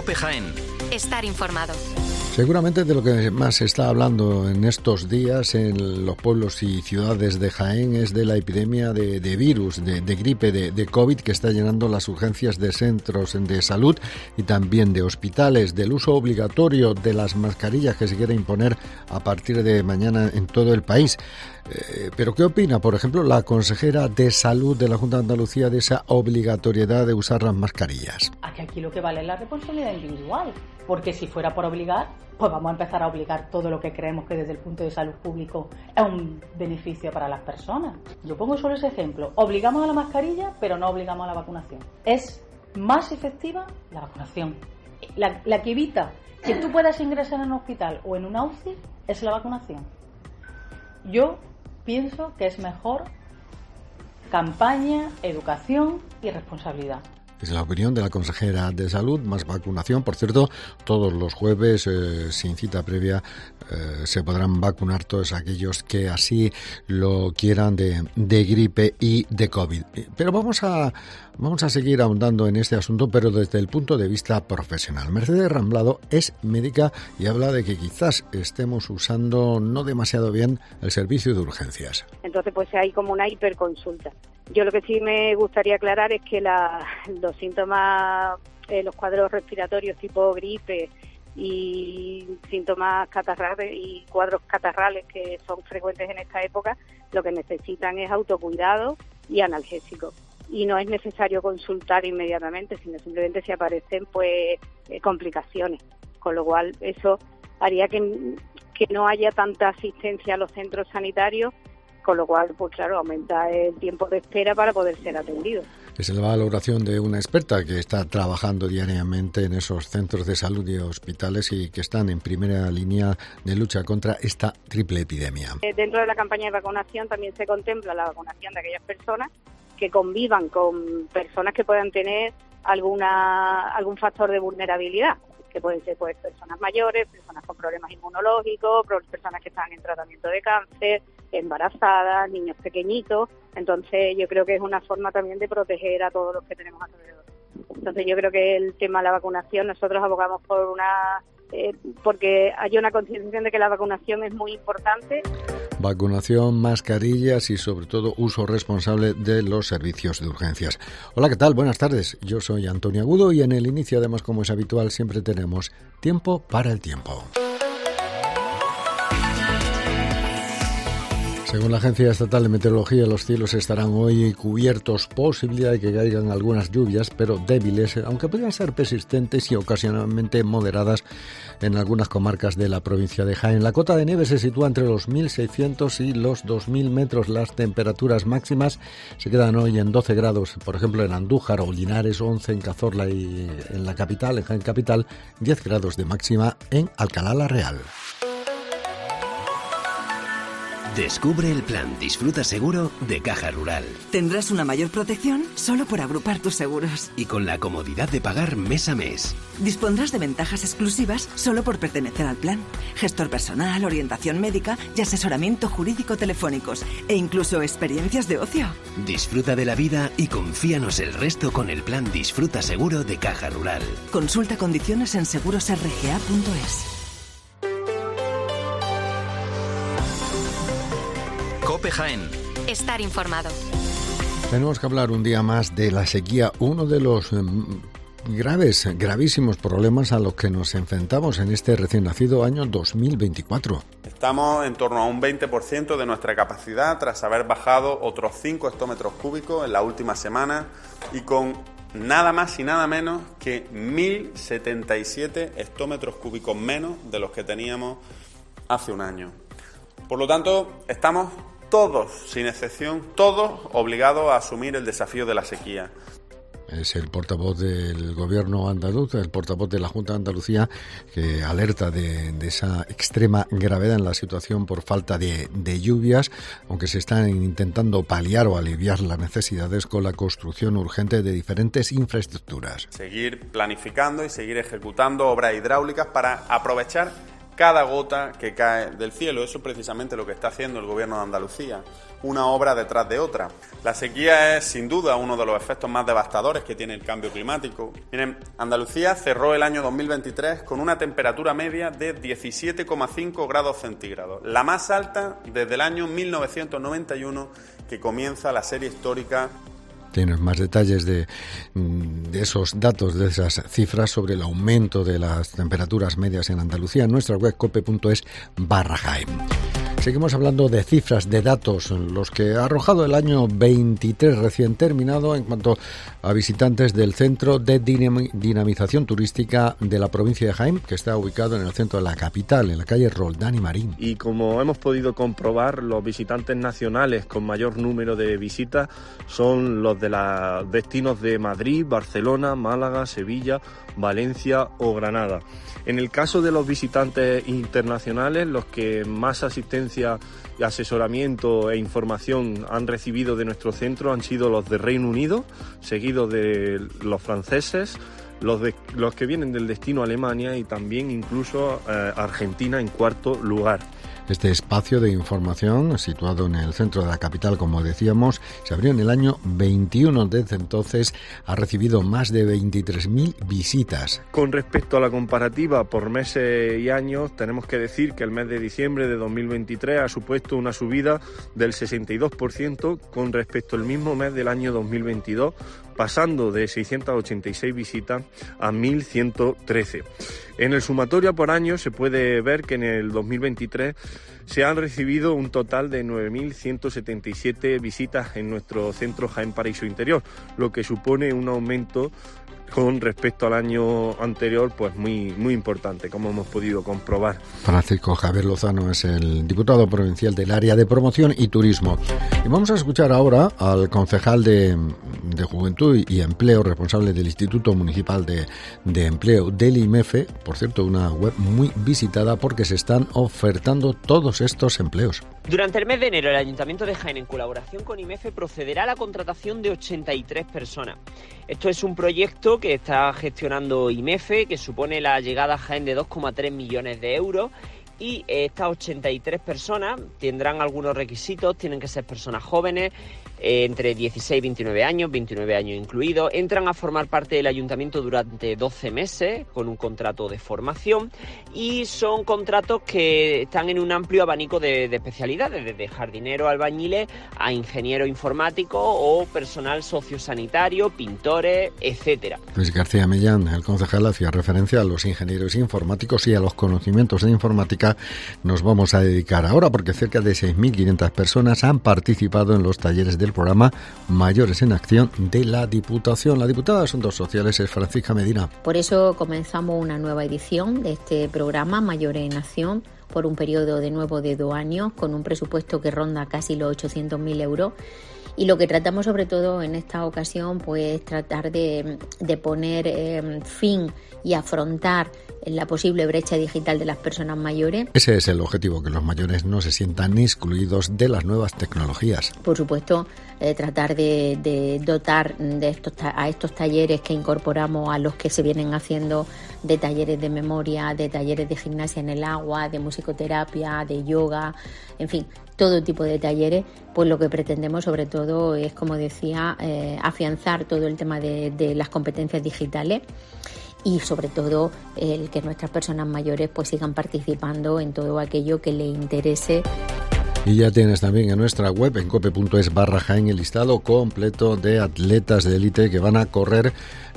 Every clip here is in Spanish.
COPE Jaén. Estar informado. Seguramente de lo que más se está hablando en estos días en los pueblos y ciudades de Jaén es de la epidemia de virus, de gripe, de COVID, que está llenando las urgencias de centros de salud y también de hospitales, del uso obligatorio de las mascarillas que se quiere imponer a partir de mañana en todo el país. Pero ¿qué opina, por ejemplo, la consejera de Salud de la Junta de Andalucía de esa obligatoriedad de usar las mascarillas? Aquí lo que vale es la responsabilidad individual, porque si fuera por obligar, pues vamos a empezar a obligar todo lo que creemos que desde el punto de salud público es un beneficio para las personas. Yo pongo solo ese ejemplo. Obligamos a la mascarilla, pero no obligamos a la vacunación. Es más efectiva la vacunación. La que evita que tú puedas ingresar en un hospital o en una UCI es la vacunación. Yo pienso que es mejor campaña, educación y responsabilidad. Es la opinión de la consejera de Salud, más vacunación. Por cierto, todos los jueves, sin cita previa, se podrán vacunar todos aquellos que así lo quieran de gripe y de COVID. Pero vamos a seguir ahondando en este asunto, pero desde el punto de vista profesional. Mercedes Ramblado es médica y habla de que quizás estemos usando no demasiado bien el servicio de urgencias. Entonces, pues hay como una hiperconsulta. Yo lo que sí me gustaría aclarar es que los síntomas, los cuadros respiratorios tipo gripe y síntomas catarrales y cuadros catarrales que son frecuentes en esta época, lo que necesitan es autocuidado y analgésico. Y no es necesario consultar inmediatamente, sino simplemente si aparecen pues complicaciones. Con lo cual eso haría que no haya tanta asistencia a los centros sanitarios, con lo cual, pues claro, aumenta el tiempo de espera para poder ser atendido. Es la valoración de una experta que está trabajando diariamente en esos centros de salud y hospitales y que están en primera línea de lucha contra esta triple epidemia. Dentro de la campaña de vacunación también se contempla la vacunación de aquellas personas que convivan con personas que puedan tener algún factor de vulnerabilidad, que pueden ser pues personas mayores, personas con problemas inmunológicos, personas que están en tratamiento de cáncer, embarazadas, niños pequeñitos. Entonces yo creo que es una forma también de proteger a todos los que tenemos alrededor. Entonces yo creo que el tema de la vacunación, nosotros abogamos por porque hay una concienciación de que la vacunación es muy importante. Vacunación, mascarillas y sobre todo uso responsable de los servicios de urgencias. Hola, ¿qué tal? Buenas tardes. Yo soy Antonio Agudo y en el inicio, además, como es habitual, siempre tenemos tiempo para el tiempo. Según la Agencia Estatal de Meteorología, los cielos estarán hoy cubiertos, posibilidad de que caigan algunas lluvias, pero débiles, aunque podrían ser persistentes y ocasionalmente moderadas en algunas comarcas de la provincia de Jaén. La cota de nieve se sitúa entre los 1.600 y los 2.000 metros. Las temperaturas máximas se quedan hoy en 12 grados, por ejemplo, en Andújar o Linares, 11 en Cazorla y en la capital, en Jaén capital, 10 grados de máxima en Alcalá la Real. Descubre el plan Disfruta Seguro de Caja Rural. Tendrás una mayor protección solo por agrupar tus seguros. Y con la comodidad de pagar mes a mes. Dispondrás de ventajas exclusivas solo por pertenecer al plan. Gestor personal, orientación médica y asesoramiento jurídico telefónicos. E incluso experiencias de ocio. Disfruta de la vida y confíanos el resto con el plan Disfruta Seguro de Caja Rural. Consulta condiciones en segurosrga.es. COPE Jaén. Estar informado. Tenemos que hablar un día más de la sequía, uno de los gravísimos problemas a los que nos enfrentamos en este recién nacido año 2024. Estamos en torno a un 20% de nuestra capacidad tras haber bajado otros 5 hectómetros cúbicos en la última semana y con nada más y nada menos que 1.077 hectómetros cúbicos menos de los que teníamos hace un año. Por lo tanto, estamos todos, sin excepción, todos obligados a asumir el desafío de la sequía. Es el portavoz del gobierno andaluz, el portavoz de la Junta de Andalucía, que alerta de esa extrema gravedad en la situación por falta de lluvias, aunque se están intentando paliar o aliviar las necesidades con la construcción urgente de diferentes infraestructuras. Seguir planificando y seguir ejecutando obras hidráulicas para aprovechar cada gota que cae del cielo. Eso es precisamente lo que está haciendo el Gobierno de Andalucía, una obra detrás de otra. La sequía es sin duda uno de los efectos más devastadores que tiene el cambio climático. Miren, Andalucía cerró el año 2023 con una temperatura media de 17,5 grados centígrados, la más alta desde el año 1991, que comienza la serie histórica. Tienes más detalles de esos datos, de esas cifras sobre el aumento de las temperaturas medias en Andalucía en nuestra web cope.es/Jaén. Seguimos hablando de cifras, de datos, los que ha arrojado el año 23 recién terminado en cuanto a visitantes del Centro de Dinamización Turística de la provincia de Jaén, que está ubicado en el centro de la capital, en la calle Roldán y Marín. Y como hemos podido comprobar, los visitantes nacionales con mayor número de visitas son los de los destinos de Madrid, Barcelona, Málaga, Sevilla, Valencia o Granada. En el caso de los visitantes internacionales, los que más asistencia, asesoramiento e información han recibido de nuestro centro han sido los de Reino Unido, seguidos de los franceses, los que vienen del destino Alemania y también incluso Argentina en cuarto lugar. Este espacio de información, situado en el centro de la capital, como decíamos, se abrió en el año 21. Desde entonces ha recibido más de 23.000 visitas. Con respecto a la comparativa por meses y años, tenemos que decir que el mes de diciembre de 2023 ha supuesto una subida del 62% con respecto al mismo mes del año 2022, pasando de 686 visitas a 1.113. En el sumatorio por año se puede ver que en el 2023 se han recibido un total de 9.177 visitas en nuestro centro Jaén Paraíso Interior, lo que supone un aumento con respecto al año anterior, pues muy importante, como hemos podido comprobar. Francisco Javier Lozano es el diputado provincial del área de promoción y turismo. Y vamos a escuchar ahora al concejal de Juventud y Empleo, responsable del Instituto Municipal de Empleo del IMEFE, por cierto, una web muy visitada porque se están ofertando todos estos empleos. Durante el mes de enero, el Ayuntamiento de Jaén, en colaboración con IMEFE, procederá a la contratación de 83 personas. Esto es un proyecto que está gestionando IMEFE, que supone la llegada a Jaén de 2,3 millones de euros. Y estas 83 personas tendrán algunos requisitos, tienen que ser personas jóvenes, entre 16 y 29 años incluidos. Entran a formar parte del ayuntamiento durante 12 meses con un contrato de formación y son contratos que están en un amplio abanico de especialidades, desde jardinero, albañiles a ingeniero informático o personal sociosanitario, pintores, etcétera. Luis García Millán, el concejal, hacía referencia a los ingenieros informáticos y a los conocimientos de informática. Nos vamos a dedicar ahora porque cerca de 6.500 personas han participado en los talleres del programa Mayores en Acción de la Diputación. La diputada de Asuntos Sociales es Francisca Medina. Por eso comenzamos una nueva edición de este programa Mayores en Acción por un periodo de nuevo de 2 años con un presupuesto que ronda casi los 800.000 euros. Y lo que tratamos sobre todo en esta ocasión pues tratar de poner fin y afrontar la posible brecha digital de las personas mayores. Ese es el objetivo, que los mayores no se sientan excluidos de las nuevas tecnologías. Por supuesto, tratar de dotar a estos talleres que incorporamos a los que se vienen haciendo, de talleres de memoria, de talleres de gimnasia en el agua, de musicoterapia, de yoga, en fin, todo tipo de talleres. Pues lo que pretendemos sobre todo es, como decía, afianzar todo el tema de las competencias digitales y sobre todo el que nuestras personas mayores pues sigan participando en todo aquello que les interese. Y ya tienes también en nuestra web, en cope.es/Jaén, el listado completo de atletas de élite que van a correr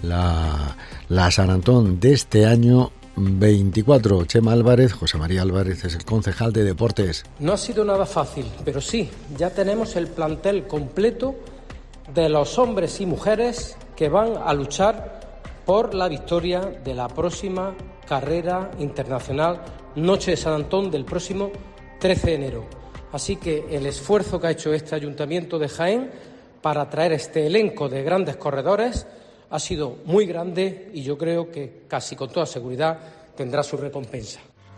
la San Antón de este año 24. Chema Álvarez, José María Álvarez, es el concejal de Deportes. No ha sido nada fácil, pero sí, ya tenemos el plantel completo de los hombres y mujeres que van a luchar por la victoria de la próxima carrera internacional Noche de San Antón del próximo 13 de enero. Así que el esfuerzo que ha hecho este Ayuntamiento de Jaén para traer este elenco de grandes corredores ha sido muy grande y yo creo que casi con toda seguridad tendrá su recompensa.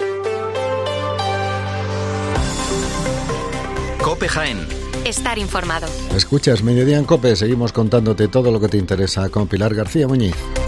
COPE Jaén. Estar informado. Escuchas Mediodía en COPE, seguimos contándote todo lo que te interesa con Pilar García Muñiz.